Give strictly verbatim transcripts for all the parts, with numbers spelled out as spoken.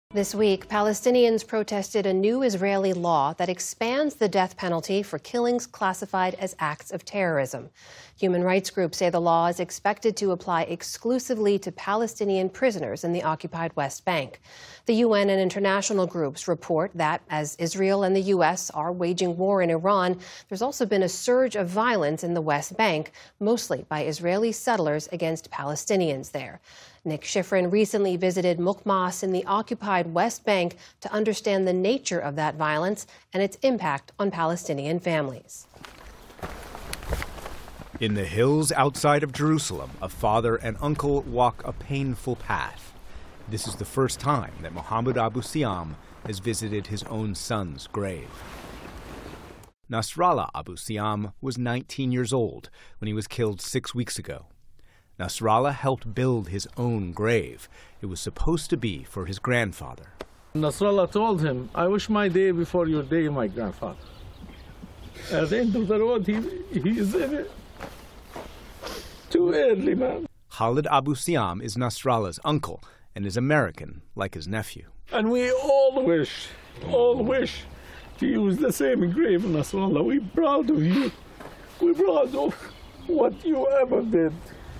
This week, Palestinians protested a new Israeli law that expands the death penalty for killings classified as acts of terrorism. Human rights groups say the law is expected to apply exclusively to Palestinian prisoners in the occupied West Bank. The U N and international groups report that as Israel and the U S are waging war in Iran, there's also been a surge of violence in the West Bank, mostly by Israeli settlers against Palestinians there. Nick Schifrin recently visited Muqmas in the occupied West Bank to understand the nature of that violence and its impact on Palestinian families. In the hills outside of Jerusalem, a father and uncle walk a painful path. This is the first time that Mohammed Abu Siam has visited his own son's grave. Nasrallah Abu Siam was nineteen years old when he was killed six weeks ago. Nasrallah helped build his own grave. It was supposed to be for his grandfather. Nasrallah told him, I wish my day before your day, my grandfather. At the end of the road, he, he is in it. Too early, man. Khalid Abu Siam is Nasrallah's uncle and is American, like his nephew. And we all wish, all wish to use the same grave, Nasrallah. We're proud of you. We're proud of what you ever did.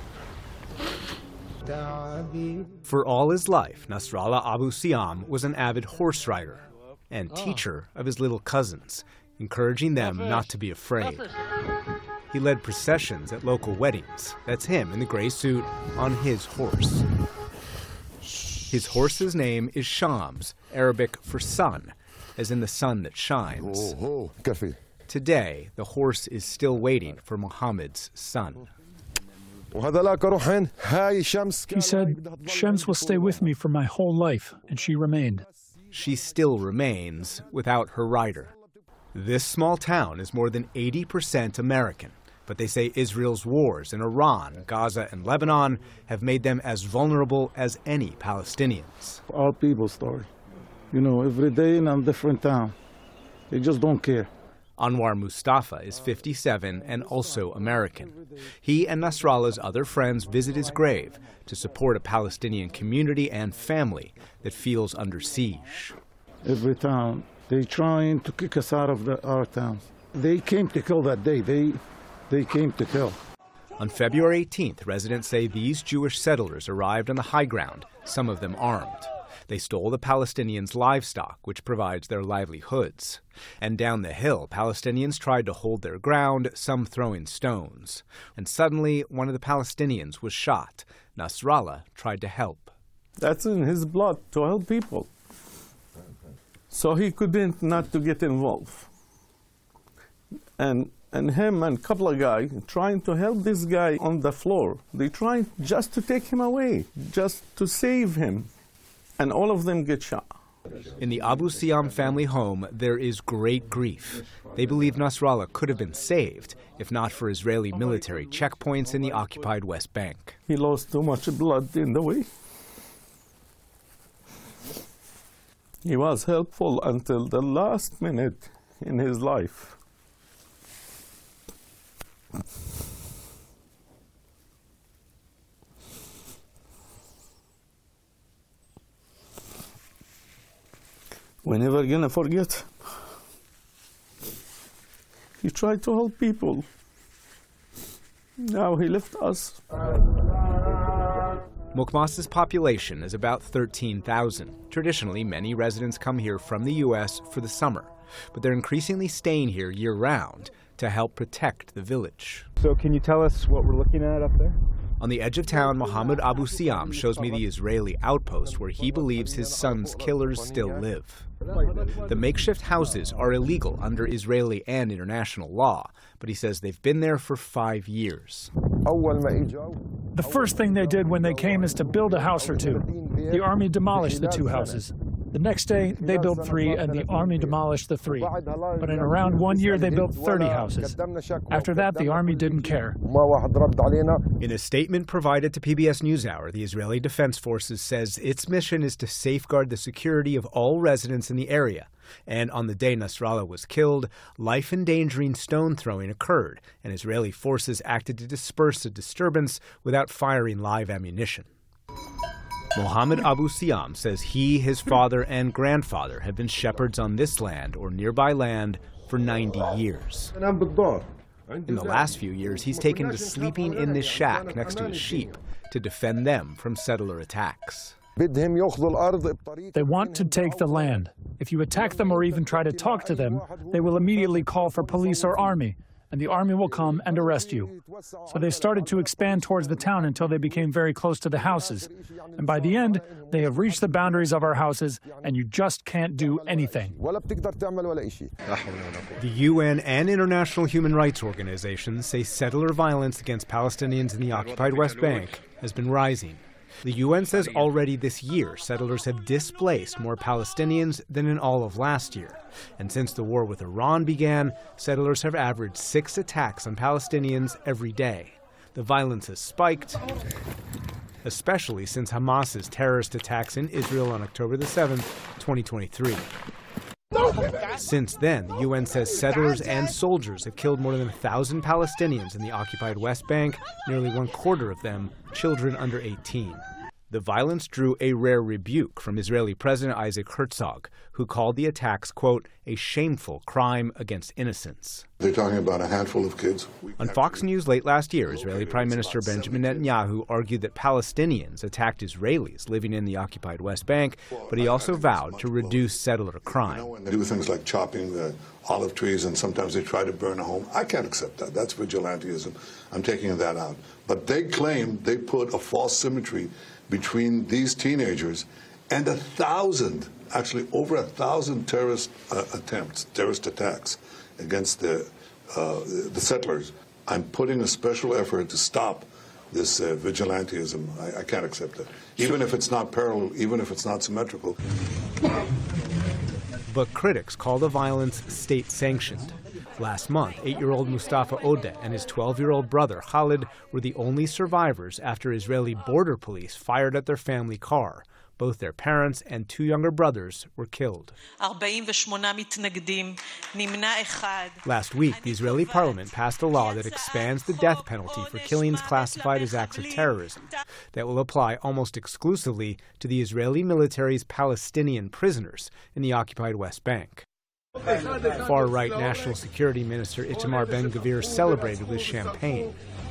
For all his life, Nasrallah Abu Siam was an avid horse rider and teacher of his little cousins, encouraging them not to be afraid. He led processions at local weddings. That's him in the gray suit on his horse. His horse's name is Shams, Arabic for sun, as in the sun that shines. Today, the horse is still waiting for Muhammad's son. He said, Shams will stay with me for my whole life, and she remained. She still remains without her rider. This small town is more than eighty percent American, but they say Israel's wars in Iran, Gaza, and Lebanon have made them as vulnerable as any Palestinians. Our people's story. You know, every day in a different town. They just don't care. Anwar Mustafa is fifty-seven and also American. He and Nasrallah's other friends visit his grave to support a Palestinian community and family that feels under siege. Every town, they're trying to kick us out of the, our towns. They came to kill that day. They, they came to kill. On February eighteenth, residents say these Jewish settlers arrived on the high ground, some of them armed. They stole the Palestinians' livestock, which provides their livelihoods. And down the hill, Palestinians tried to hold their ground, some throwing stones. And suddenly, one of the Palestinians was shot. Nasrallah tried to help. That's in his blood, to help people. So he couldn't not to get involved. And and him and a couple of guys trying to help this guy on the floor. They trying just to take him away, just to save him. And all of them get shot. In the Abu Siam family home, there is great grief. They believe Nasrallah could have been saved, if not for Israeli military checkpoints in the occupied West Bank. He lost too much blood in the way. He was helpful until the last minute in his life. We're never gonna forget. He tried to help people. Now he left us. Muqmas's population is about thirteen thousand. Traditionally, many residents come here from the U S for the summer, but they're increasingly staying here year-round to help protect the village. So can you tell us what we're looking at up there? On the edge of town, Mohammed Abu Siam shows me the Israeli outpost where he believes his son's killers still live. The makeshift houses are illegal under Israeli and international law, but he says they've been there for five years. The first thing they did when they came is to build a house or two. The army demolished the two houses. The next day, they built three, and the army demolished the three. But in around one year, they built thirty houses. After that, the army didn't care. In a statement provided to P B S NewsHour, the Israeli Defense Forces says its mission is to safeguard the security of all residents in the area. And on the day Nasrallah was killed, life-endangering stone throwing occurred, and Israeli forces acted to disperse the disturbance without firing live ammunition. Mohammed Abu Siam says he, his father, and grandfather have been shepherds on this land or nearby land for ninety years. In the last few years, he's taken to sleeping in this shack next to his sheep to defend them from settler attacks. They want to take the land. If you attack them or even try to talk to them, they will immediately call for police or army, and the army will come and arrest you. So they started to expand towards the town until they became very close to the houses. And by the end, they have reached the boundaries of our houses, and you just can't do anything. The U N and international human rights organizations say settler violence against Palestinians in the occupied West Bank has been rising. The U N says already this year, settlers have displaced more Palestinians than in all of last year. And since the war with Iran began, settlers have averaged six attacks on Palestinians every day. The violence has spiked, especially since Hamas's terrorist attacks in Israel on October the seventh, twenty twenty-three. Since then, the U N says settlers and soldiers have killed more than one thousand Palestinians in the occupied West Bank, nearly one quarter of them children under eighteen. The violence drew a rare rebuke from Israeli President Isaac Herzog, who called the attacks, quote, a shameful crime against innocence. They're talking about a handful of kids. On Fox News late last year, Israeli Prime Minister Benjamin Netanyahu argued that Palestinians attacked Israelis living in the occupied West Bank, but he also vowed to reduce settler crime. They do things like chopping the olive trees, and sometimes they try to burn a home. I can't accept that. That's vigilantism. I'm taking that out. But they claim they put a false symmetry between these teenagers and a thousand, actually over a thousand terrorist uh, attempts, terrorist attacks against the, uh, the settlers. I'm putting a special effort to stop this uh, vigilantism. I, I can't accept that. Even if it's not parallel, even if it's not symmetrical. But critics call the violence state-sanctioned. Last month, eight-year-old Mustafa Odeh and his twelve-year-old brother Khalid were the only survivors after Israeli border police fired at their family car. Both their parents and two younger brothers were killed. Last week, the Israeli parliament passed a law that expands the death penalty for killings classified as acts of terrorism that will apply almost exclusively to the Israeli military's Palestinian prisoners in the occupied West Bank. Far-right National Security Minister Itamar Ben-Gvir celebrated with champagne.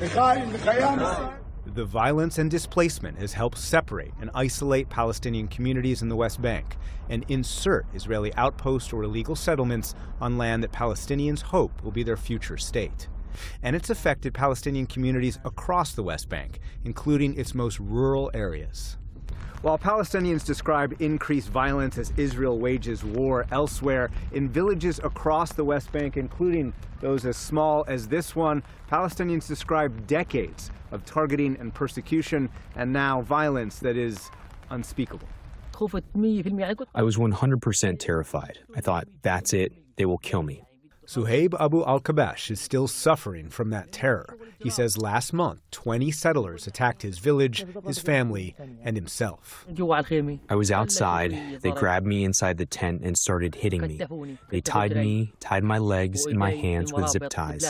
The violence and displacement has helped separate and isolate Palestinian communities in the West Bank and insert Israeli outposts or illegal settlements on land that Palestinians hope will be their future state. And it's affected Palestinian communities across the West Bank, including its most rural areas. While Palestinians describe increased violence as Israel wages war elsewhere, in villages across the West Bank, including those as small as this one, Palestinians describe decades of targeting and persecution, and now violence that is unspeakable. I was one hundred percent terrified. I thought, that's it, they will kill me. Suhaib Abu al-Kabash is still suffering from that terror. He says last month, twenty settlers attacked his village, his family, and himself. I was outside. They grabbed me inside the tent and started hitting me. They tied me, tied my legs and my hands with zip ties.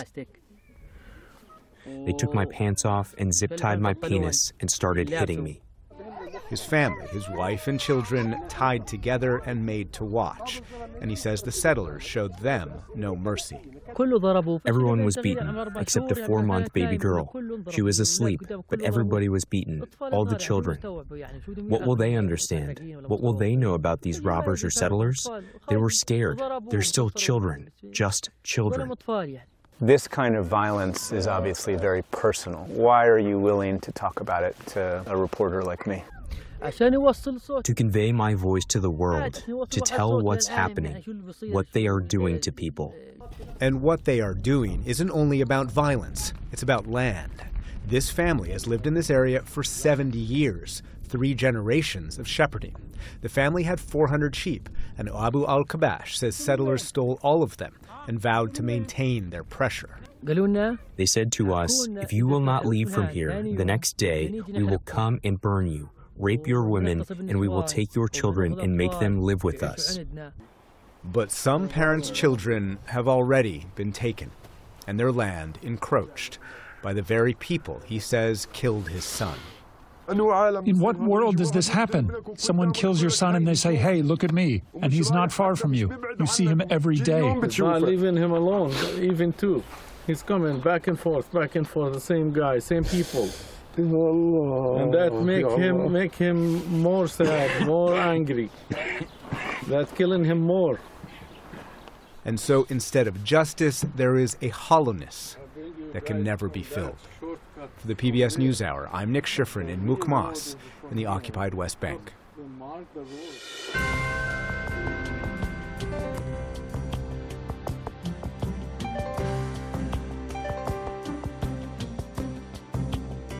They took my pants off and zip-tied my penis and started hitting me. His family, his wife and children, tied together and made to watch. And he says the settlers showed them no mercy. Everyone was beaten, except a four-month baby girl. She was asleep, but everybody was beaten, all the children. What will they understand? What will they know about these robbers or settlers? They were scared. They're still children, just children. This kind of violence is obviously very personal. Why are you willing to talk about it to a reporter like me? To convey my voice to the world, to tell what's happening, what they are doing to people. And what they are doing isn't only about violence, it's about land. This family has lived in this area for seventy years, three generations of shepherding. The family had four hundred sheep, and Abu al-Kabash says settlers stole all of them and vowed to maintain their pressure. They said to us, if you will not leave from here, the next day we will come and burn you, rape your women, and we will take your children and make them live with us. But some parents' children have already been taken, and their land encroached by the very people he says killed his son. In what world does this happen? Someone kills your son and they say, hey, look at me. And he's not far from you. You see him every day. It's not leaving him alone, even too. He's coming back and forth, back and forth, the same guy, same people. And that make him, make him more sad, more angry. That's killing him more. And so instead of justice, there is a hollowness that can never be filled. For the P B S NewsHour, I'm Nick Schifrin in Mukmas in the occupied West Bank.